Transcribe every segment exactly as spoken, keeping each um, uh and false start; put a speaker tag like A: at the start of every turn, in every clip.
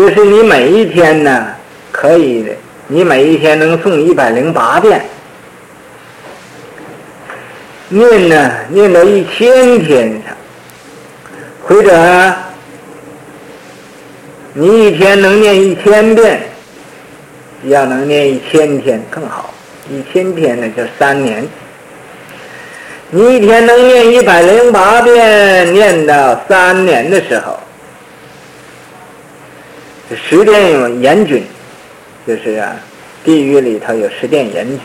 A: 就是你每一天呢可以的，你每一天能诵一百零八遍，念呢念到一千天上，或者你一天能念一千遍，要能念一千天更好，一千天呢就三年。你一天能念一百零八遍，念到三年的时候，十殿阎君，就是啊，地狱里头有十殿阎君，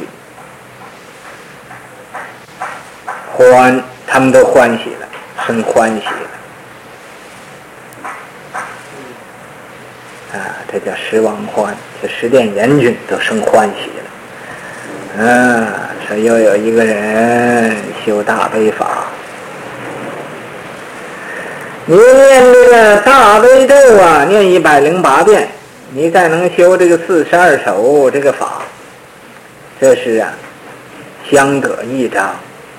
A: 欢，他们都欢喜了，生欢喜了，啊，这叫十王欢，这十殿阎君都生欢喜了，啊，说又有一个人修大悲法。你念这个大悲咒啊，念一百零八遍，你再能修这个四十二首这个法，这是啊，相得益彰，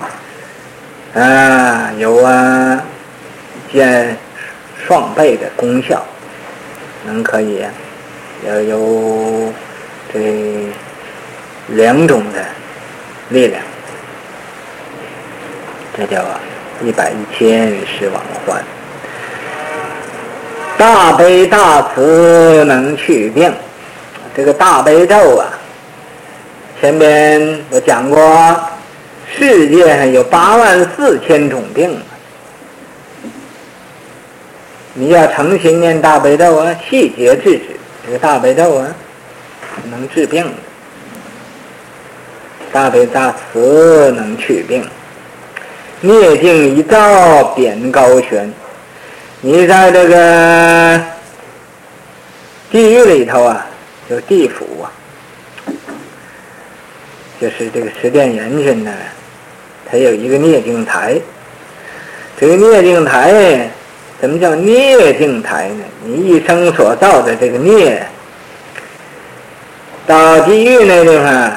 A: 啊，有啊，见双倍的功效，能可以要有这两种的力量，这叫啊一百一千十往还。大悲大慈能去病，这个大悲咒啊，前边我讲过，世界上有八万四千种病，你要诚心念大悲咒啊，细节治治，这个大悲咒啊能治病的，大悲大慈能去病，孽镜一照扁高悬。你在这个地狱里头啊，就地府啊，就是这个十殿阎君呢，它有一个孽镜台。这个孽镜台，怎么叫孽镜台呢？你一生所造的这个孽，到地狱那地方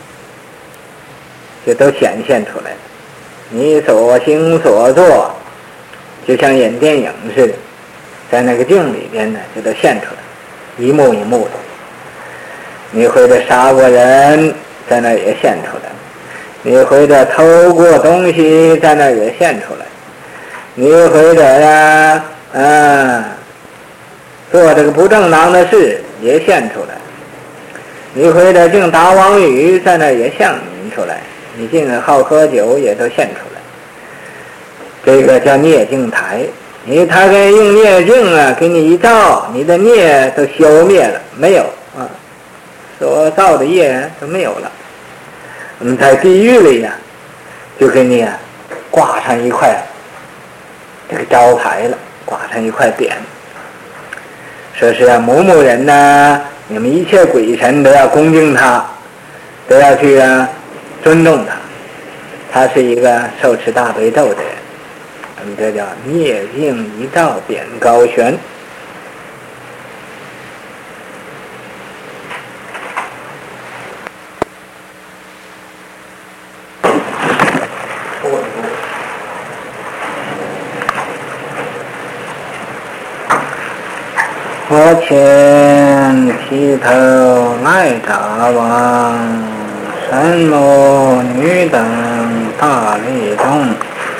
A: 就都显现出来了。你所行所做，就像演电影似的，在那个镜里边呢，就都现出来，一幕一幕的。你或者杀过人，在那也现出来；你或者偷过东西，在那也现出来；你或者呀，啊，做这个不正当的事也现出来；你或者净打妄语，在那也现明出来；你净好喝酒，也都现出来。这个叫孽镜台，你他给用孽镜啊，给你一照，你的孽都消灭了，没有啊，所造的业都没有了。我们在地狱里呀、啊，就给你啊挂上一块这个招牌了，挂上一块匾，说是啊某某人呢，你们一切鬼神都要恭敬他，都要去啊尊重他，他是一个受持大悲咒的人。我们这叫孽镜一照扁高悬。我前剃头来札王，神母女等大力众，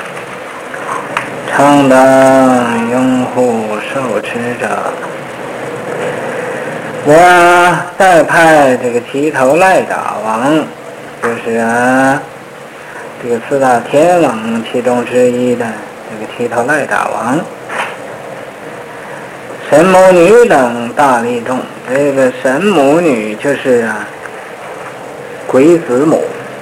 A: 常当拥护受持者。我再派这个剃头赖札王，就是啊这个四大天王其中之一的这个剃头赖札王，神母女等大力众。这个神母女就是啊鬼子母，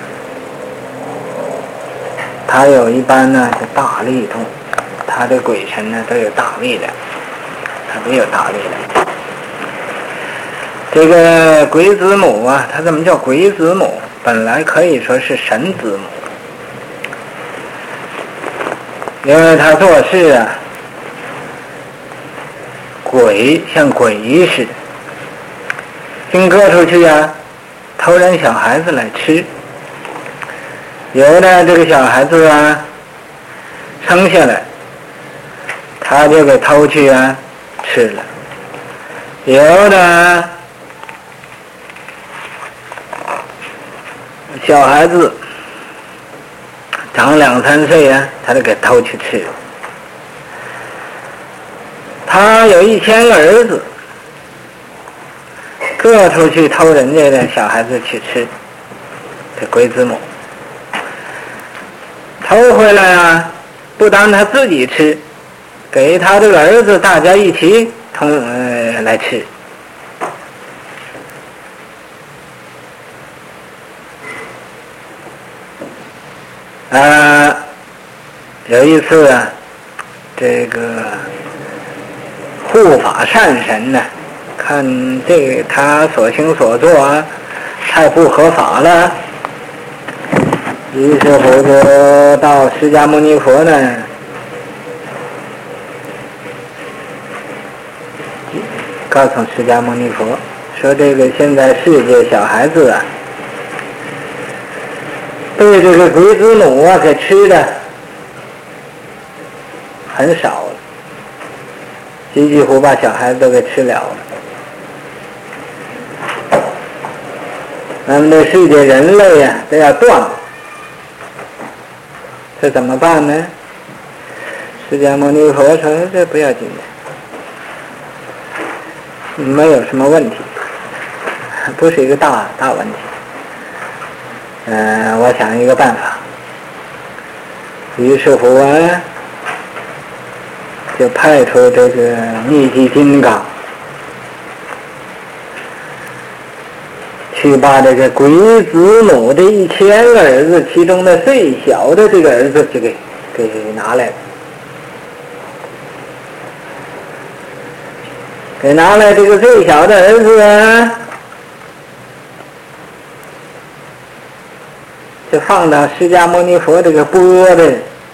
A: 她有一般呢是大力众，她的鬼神呢都有大力量，她没有大力量。这个鬼子母啊，她怎么叫鬼子母？本来可以说是神子母，因为她做事啊鬼像鬼似的，经各处去啊偷人小孩子来吃。有的这个小孩子啊生下来，他就给偷去啊吃了。 有的小孩子长两三岁啊，他就给偷去吃。他有一千个儿子，各出去偷人家的小孩子去吃，这龟子母偷回来啊，不当他自己吃，给他这个儿子大家一起同呃来吃。啊，有一次啊，这个护法善神呢，看这个他所行所做啊，太不合法了，于是乎就到释迦牟尼佛呢，告诉释迦牟尼佛说，这个现在世界小孩子啊，被这个鬼子母啊给吃的很少了，几几乎把小孩子都给吃了了。那么这世界人类啊都要断了，这怎么办呢？释迦牟尼佛说，这不要紧的，没有什么问题，不是一个大大问题。嗯、呃，我想一个办法。于是乎啊，就派出这个密集金刚去把这个鬼子母的一千个儿子，其中的最小的这个儿子就给给拿来了，给拿来这个最小的儿子啊，就放到释迦牟尼佛这个钵的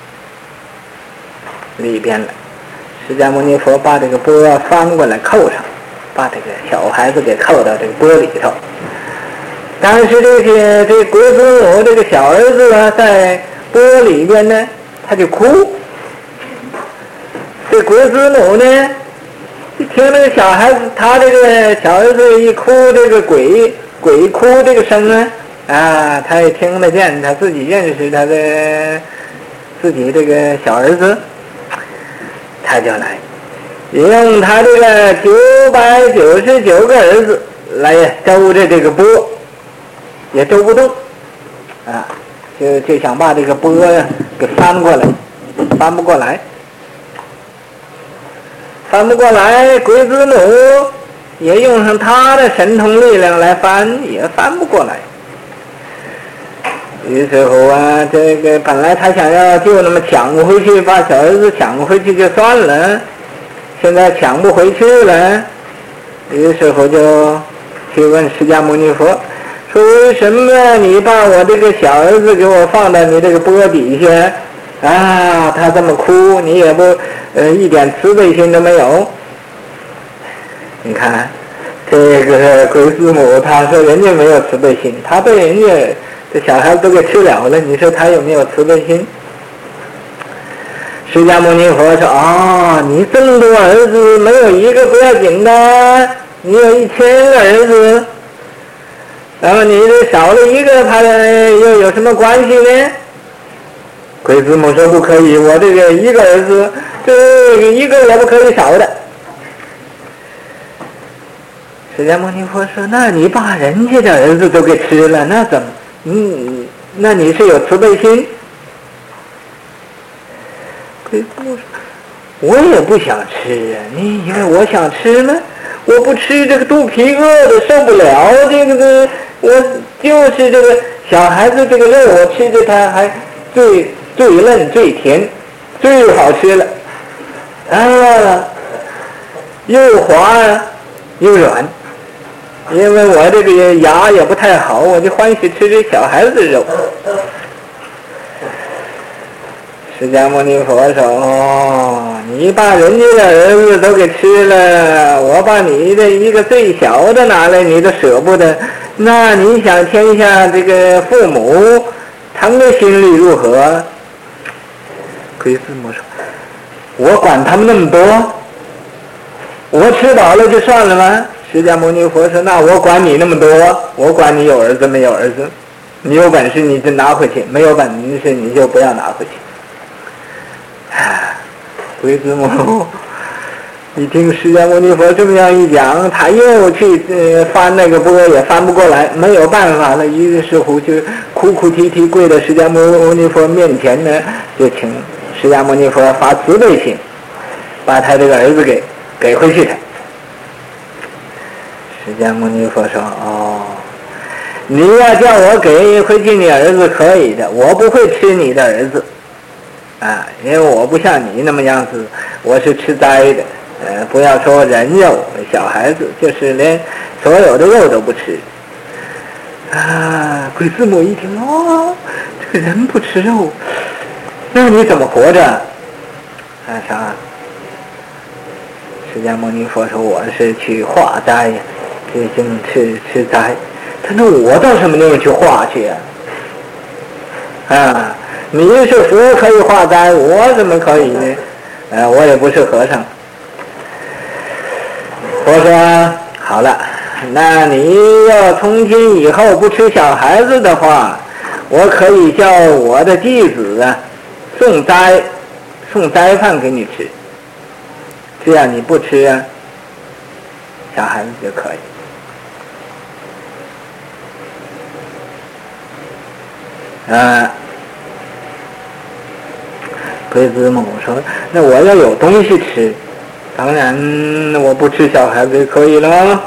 A: 里边了。释迦牟尼佛把这个钵翻过来扣上，把这个小孩子给扣到这个钵里头。但是这些这鬼子母这个小儿子啊，在钵里边呢，他就哭。这鬼子母呢，一听那个小孩子，他这个小儿子一哭，这个鬼鬼哭这个声啊。啊，他也听得见，他自己认识他的自己这个小儿子，他就来用他这个九百九十九个儿子来兜着这个钵，也兜不动啊，就就想把这个钵给翻过来，翻不过来，翻不过来，鬼子母也用上他的神通力量来翻，也翻不过来。于是乎啊，这个本来他想要就那么抢回去，把小儿子抢回去就算了，现在抢不回去了，于是乎就去问释迦牟尼佛，说为什么你把我这个小儿子给我放到你这个钵底下啊？他这么哭，你也不呃一点慈悲心都没有。你看这个鬼子母，他说人家没有慈悲心，他被人家这小孩子都给吃了了，你说他有没有慈悲心？释迦牟尼佛说，哦，你这么多儿子没有一个不要紧的，你有一千个儿子，然后你这少了一个，他又有什么关系呢？鬼子母说不可以，我这个一个儿子，这个一个也不可以少的。释迦牟尼佛说，那你把人家的儿子都给吃了，那怎么？嗯，那你是有慈悲心？鬼子母说，我也不想吃啊，你以为我想吃吗？我不吃这个肚皮饿的受不了，这个这我就是这个小孩子这个肉，我吃着它还最最嫩最甜，最好吃了啊，又滑又软。因为我这个牙也不太好，我就欢喜吃这小孩子肉。释迦牟尼佛说，哦，你把人家的儿子都给吃了，我把你的一个最小的拿来，你都舍不得，那你想天下这个父母他们的心里如何？鬼子母说，我管他们那么多， 我吃饱了就算了吗？释迦牟尼佛说，那我管你那么多，我管你有儿子没有儿子，你有本事你就拿回去，没有本事你就不要拿回去。啊，龟子母一听释迦牟尼佛这么样一讲，他又去呃翻那个钵也翻不过来，没有办法了，于是乎就哭哭啼啼跪在释迦牟尼佛面前呢，就请释迦牟尼佛发慈悲心，把他这个儿子给给回去他。释迦牟尼佛说，哦，你要叫我给回去你儿子可以的，我不会吃你的儿子啊，因为我不像你那么样子，我是吃斋的。呃，不要说人肉，小孩子就是连所有的肉都不吃。啊，龟子母一听，哦，这个人不吃肉，那你怎么活着？啊啥？释迦牟尼佛说，我是去化斋呀，最近吃吃斋。他说我到什么地方去化去呀？啊，你是佛可以化斋，我怎么可以呢？呃，我也不是和尚。我说好了，那你要从今以后不吃小孩子的话，我可以叫我的弟子啊送斋送斋饭给你吃，这样你不吃啊小孩子就可以。啊，龟子母说，那我要有东西吃，当然我不吃小孩子就可以了。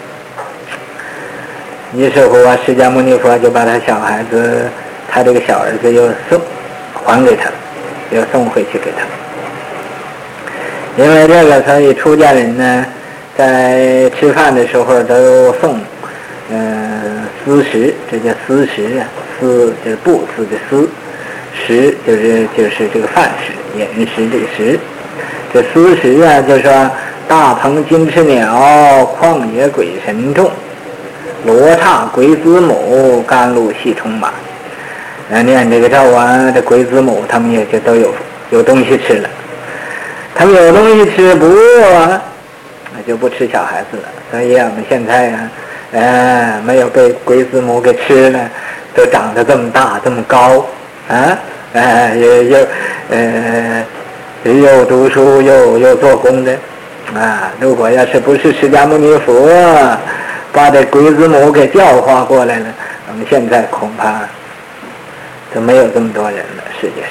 A: 于是乎啊，释迦牟尼佛就把他小孩子，他这个小儿子又送还给他了，又送回去给他。因为这个，所以出家人呢，在吃饭的时候都送，嗯、呃，私食，这叫私食啊，私就是布施的私，食就是就是这个饭食，饮食这个食。这私食啊，就说大鹏金翅鸟，旷野鬼神众，罗刹鬼子母，甘露系充满。那念这个咒啊，这鬼子母他们也就都有有东西吃了。他们有东西吃不饿啊，那就不吃小孩子了。所以我们现在啊，呃，没有被鬼子母给吃了，都长得这么大这么高啊，呃，也又呃又读书又又做工的啊。如果要是不是释迦牟尼佛把这鬼子母给教化过来了，我们现在恐怕都没有这么多人了，世界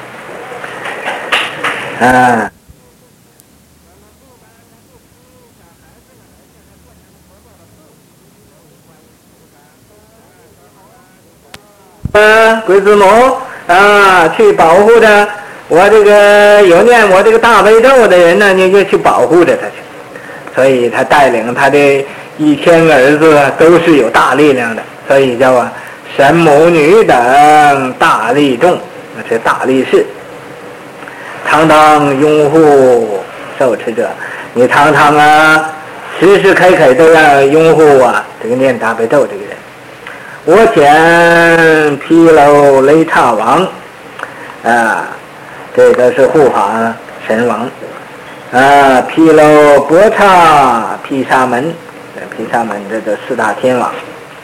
A: 上啊。啊，鬼子母啊，去保护着我这个有念我这个大悲咒的人呢，你就去保护着他去。所以他带领他的一千个儿子都是有大力量的，所以叫啊神母女等大力众，那是大力士，常常拥护受持者。你常常啊，时时刻刻都要拥护啊这个念大悲咒这个人。我遣毗楼雷刹王啊，这都是护法神王啊，毗楼波刹毗沙门，毗沙门这都四大天王，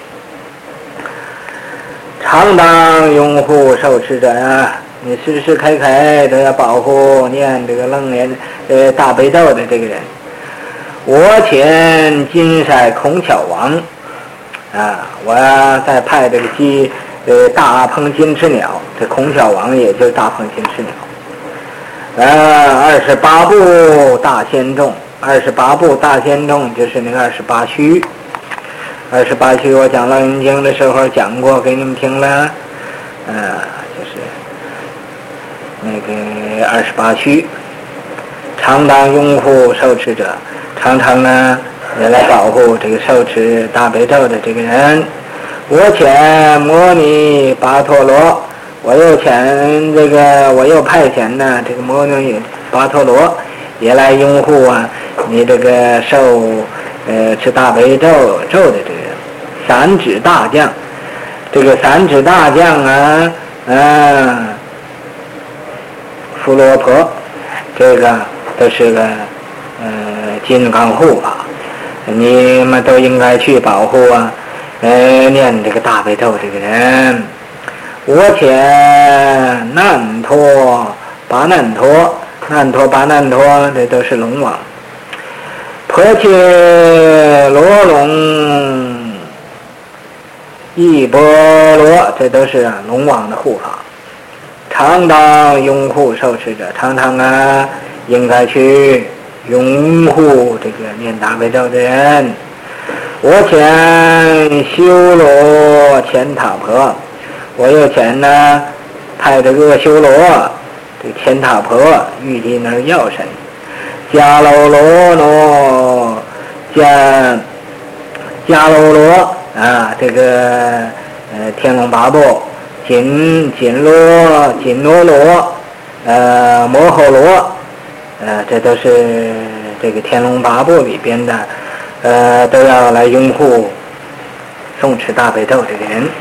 A: 常当拥护受持者啊，你时时刻刻都要保护念这个楞严呃大悲咒的这个人。我遣金色孔巧王啊，我再派这个鸡呃大鹏金翅鸟，这孔巧王也就是大鹏金翅鸟。呃，二十八部大仙众，二十八部大仙众就是那个二十八须。二十八须我讲楞严经的时候讲过，给你们听了。呃，就是那个二十八须，常当拥护受持者，常常呢也来保护这个受持大悲咒的这个人。我遣摩尼跋陀罗，我又遣这个我又派遣呢这个摩尼跋陀罗也来拥护啊你这个受呃持大悲咒咒的这个人。三指大将，这个三指大将啊嗯富罗婆，这个都是个呃金刚护法，你们都应该去保护啊，呃，念这个大悲咒这个人。我且难陀跋难陀，难陀跋难陀，这都是龙王。婆切罗龙一波罗，这都是龙王的护法。常当拥护受持者，常常啊应该去拥护这个念大悲咒的人。我遣修罗乾塔婆，我又遣呢派这个修罗这乾塔婆玉帝那儿药神，迦楼罗罗迦迦楼罗啊，这个呃天龙八部。紧紧罗紧罗罗呃摩诃罗呃这都是这个天龙八部里边的呃都要来拥护诵持大悲咒这个人。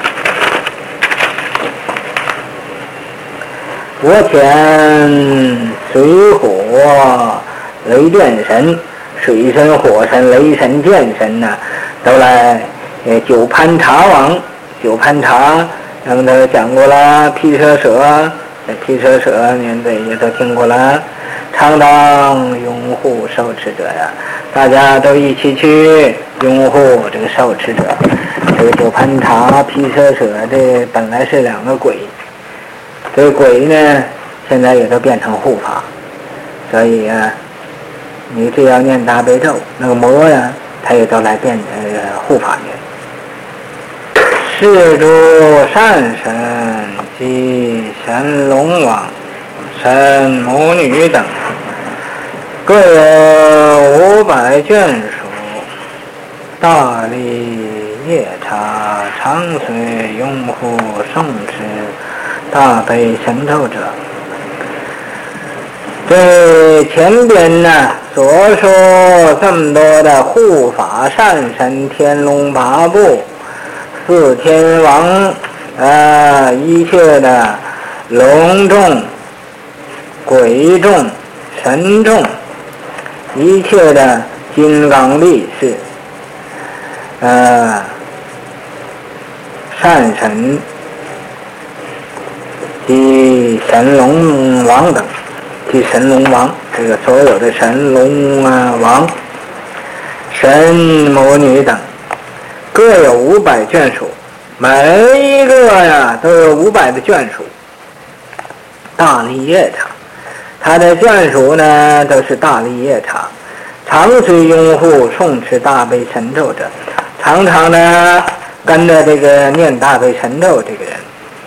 A: 我遣水火雷电神，水神火神雷神剑神呢、啊、都来呃九盘茶王，九盘茶咱们都讲过了，毗舍舍，毗舍舍您这也都听过了。常当拥护受持者呀，大家都一起去拥护这个受持者。这个九盘茶、毗舍舍，这本来是两个鬼，这个鬼呢，现在也都变成护法，所以啊，你只要念大悲咒，那个魔呀，他也都来变呃护法你。是诸善神及神龙王、神母女等，各有五百眷属，大力夜叉，常随拥护诵持大悲神咒者。这前边呢所说这么多的护法善神、天龙八部、四天王啊，一切的龙众、鬼众、神众，一切的金刚力士，呃，善神及神龙王等，及神龙王，这个所有的神龙啊王、神母女等。各有五百眷属，每一个呀都有五百的眷属。大力夜叉，他的眷属呢都是大力夜叉，常随拥护诵持大悲神咒者，常常呢跟着这个念大悲神咒这个人。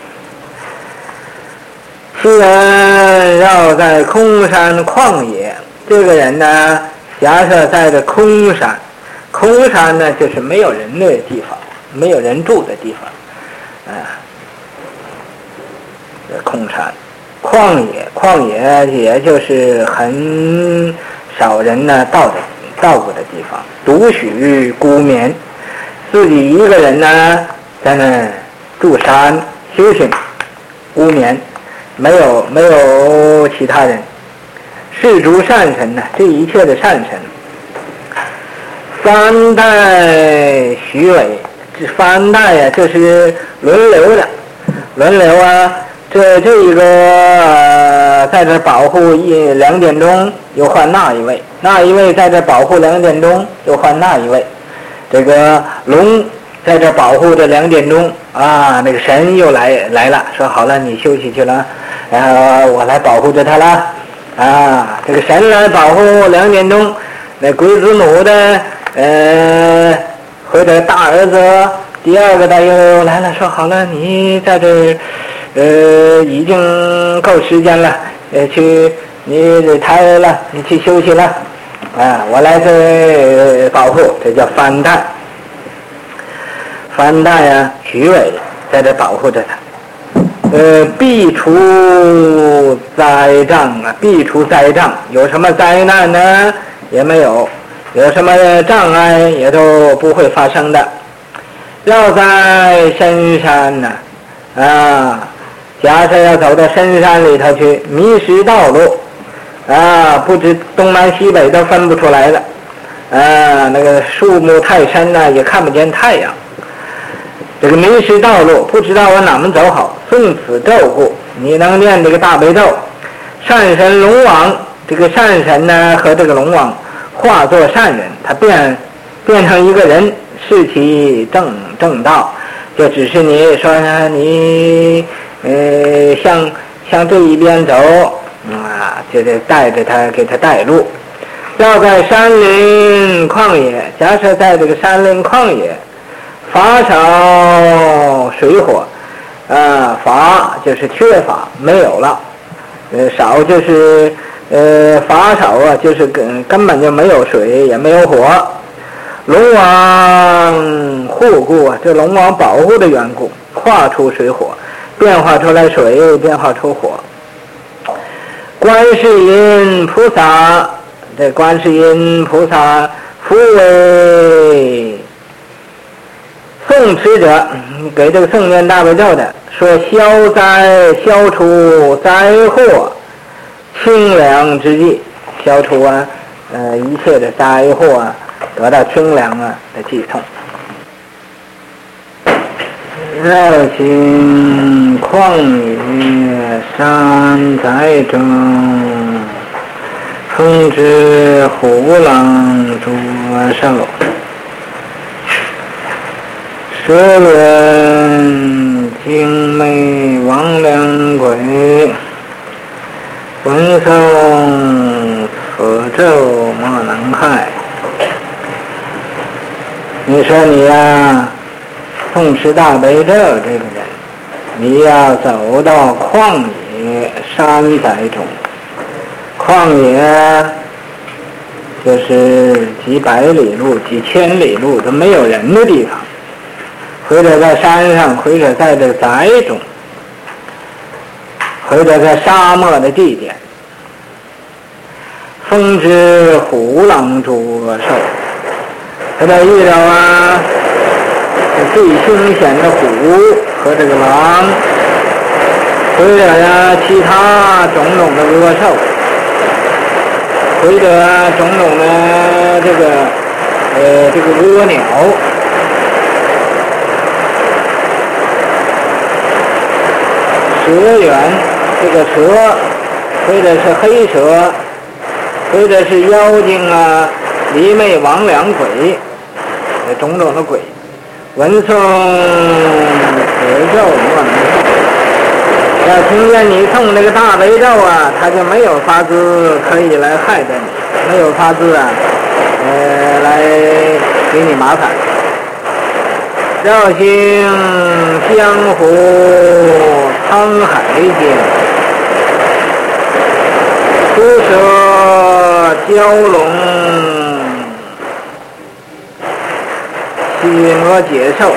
A: 虽然绕在空山旷野，这个人呢假设在这空山。空山呢，就是没有人的地方，没有人住的地方，啊，空山，旷野，旷野也就是很少人呢到的到过的地方，独许孤眠，自己一个人呢在那住山修行，孤眠，没有没有其他人。是诸善神呢，这一切的善神。三代虚伪，这三代呀、啊，就是轮流的，轮流啊。这这一个、呃、在这保护一两点钟，又换那一位；那一位在这保护两点钟，又换那一位。这个龙在这保护这两点钟啊，那个神又来来了，说好了，你休息去了，然后我来保护着他了啊。这个神来保护两点钟，那鬼子母的。呃，或者大儿子第二个他又来了，说好了，你在这儿，呃，已经够时间了，呃，去你得抬了，你去休息了，啊，我来这保护，这叫翻代。翻代啊，虚伪在这保护着他，呃，避除灾障啊，避除灾障，有什么灾难呢？也没有。有什么障碍也都不会发生的。要在深山呢、啊，啊，假设要走到深山里头去，迷失道路， 啊，不知东南西北都分不出来了，啊，那个树木太深了，也看不见太阳。这个迷失道路，不知道往哪门走好。诵此咒故，你能念这个大悲咒，善神龙王，这个善神呢和这个龙王化作善人，他变变成一个人，是其正正道。就只是你说呢，你呃向向这一边走啊，就得带着他，给他带路。要在山林旷野，假设在这个山林旷野，乏少水火，啊，乏就是缺乏，没有了，呃，少就是呃乏少啊，就是根根本就没有水，也没有火。龙王护顾啊，这龙王保护的缘故，化出水火，变化出来水，变化出火。观世音菩萨，这观世音菩萨复为诵持者，给这个诵念大悲咒的说，消灾消除灾祸清凉之际，消除啊呃一切的灾祸啊，得到清凉啊的寄送。绕行旷野山寨中，风之虎狼捉兽，蛇人精魅魍魉鬼，闻诵此咒莫能害。你说你呀、啊，诵持大悲咒这个人，你要走到旷野山寨中，旷野就是几百里路、几千里路都没有人的地方，或者在山上，或者在这个宅中，或者在沙漠的地点，风之虎狼捉兽，他在遇到啊最凶险的虎和这个狼，或者呀其他种种的恶兽，或者种种的这个呃这个恶鸟，蛇猿，这个蛇，或者是黑蛇，或者是妖精啊、魑魅魍魉鬼，种种的鬼，闻诵此咒莫能害。要听见你诵这个大悲咒啊，他就没有法子可以来害着你，没有法子啊，呃，来给你麻烦。绕行江湖沧海间，毒蛇蛟龙西罗解兽，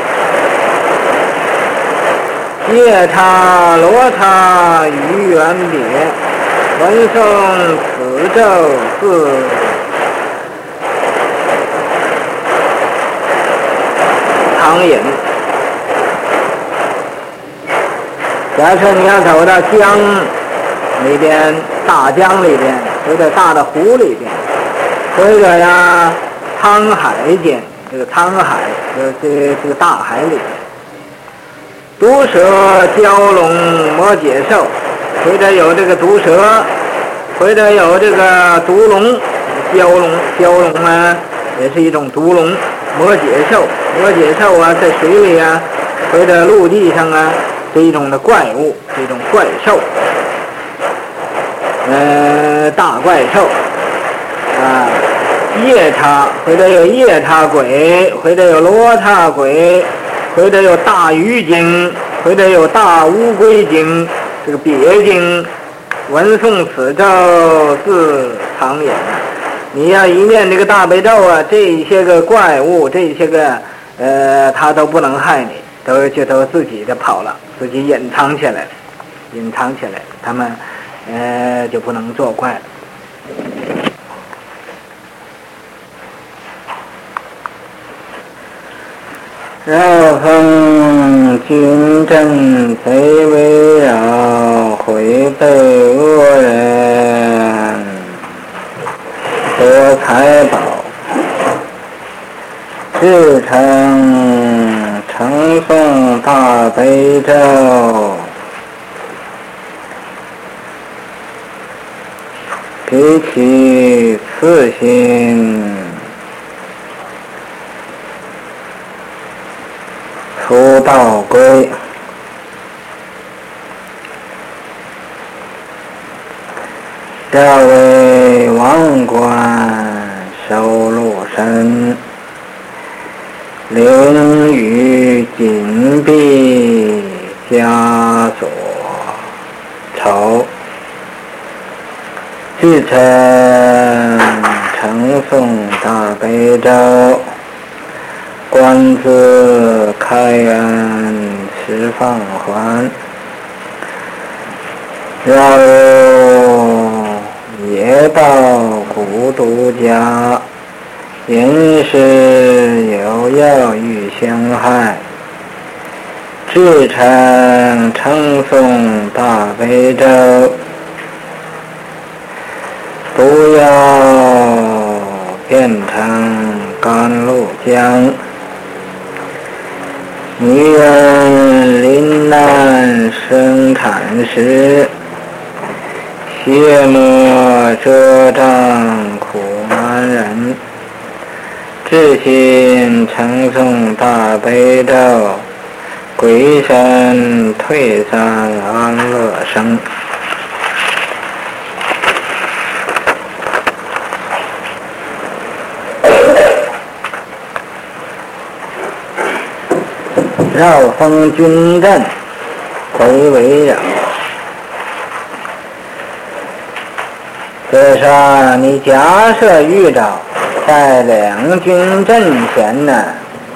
A: 夜叉罗刹鱼缘别，闻诵此咒自常隐。假设你要走到江里边，大江里边，或者大的湖里边，或者呀沧海间，这个沧海就是这个这个大海里边，毒蛇蛟龙魔解兽，或者有这个毒蛇，或者有这个毒龙蛟龙，蛟龙呢也是一种毒龙。魔解兽，魔解兽啊，在水里啊，或者陆地上啊，是一种的怪物，是一种怪兽，呃，大怪兽啊，夜叉，或者有夜叉鬼，或者有罗刹鬼，或者有大鱼精，或者有大乌龟精，这个别精，闻诵此咒自常也。你要一念这个大悲咒啊，这些个怪物，这些个呃，他都不能害你，都就都自己的跑了，自己隐藏起来了，隐藏起来，他们呃就不能作怪了。绕风军阵贼围绕，回被恶人财宝，至诚称颂大悲咒，比起慈心，出道归，要为王冠收入身，灵与紧闭枷锁愁，至诚称颂大悲咒，观自开恩释放还，要业报孤独家，因是有要欲相害，至诚称颂大悲咒，不要变成甘露浆。女人临难生产时，切莫遮障苦难人，至心称颂大悲咒，鬼神退散安乐生。绕封军阵回围绕，这是你假设遇着在两军阵前呢，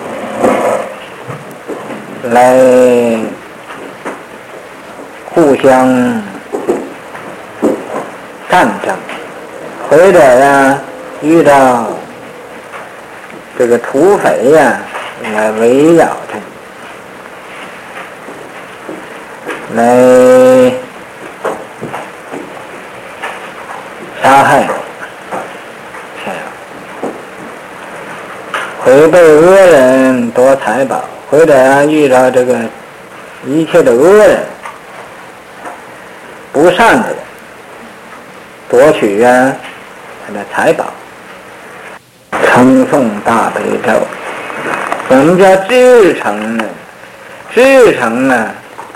A: 来互相战争，或者呀遇到这个土匪呀来围绕着你，来杀害你，会被恶人夺财宝，或者遇到这个一切的恶人、不善的人夺取啊他的财宝，称颂大悲咒。什么叫至诚呢？至诚呢，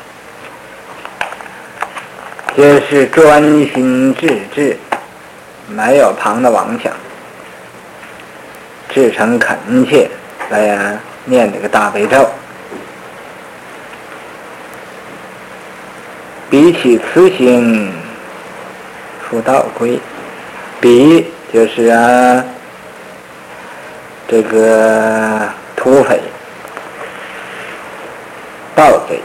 A: 就是专心致志，没有旁的妄想，至诚恳切来呀念这个大悲咒。比起慈心出道归，比就是啊这个土匪盗贼，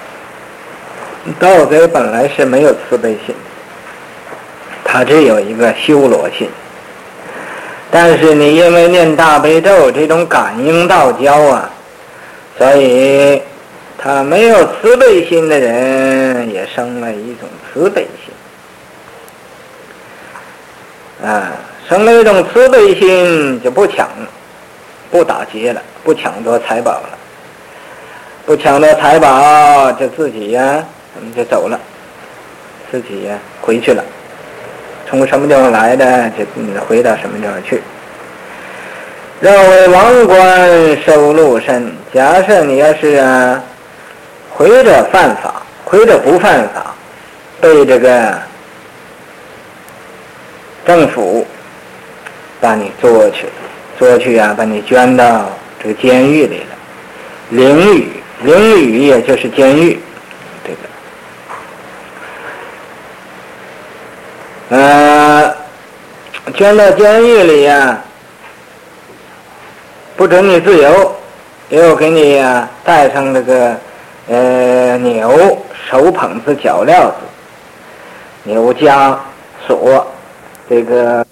A: 盗贼本来是没有慈悲心，他只有一个修罗心，但是你因为念大悲咒这种感应道交啊，所以他没有慈悲心的人也生了一种慈悲心啊，生了一种慈悲心就不抢不打劫了，不抢夺财宝了，不抢夺财宝就自己呀就走了，自己呀回去了，从什么地方来的就回到什么地方去。认为王冠收入身，假设你要是啊回着犯法，回着不犯法，被这个政府把你捉去了，捉去啊把你捐到这个监狱里了。囹圄，囹圄也就是监狱，这个呃捐到监狱里呀、啊，不准你自由，又给你呀、啊、带上这个呃牛手捧子脚镣子，牛枷锁，这个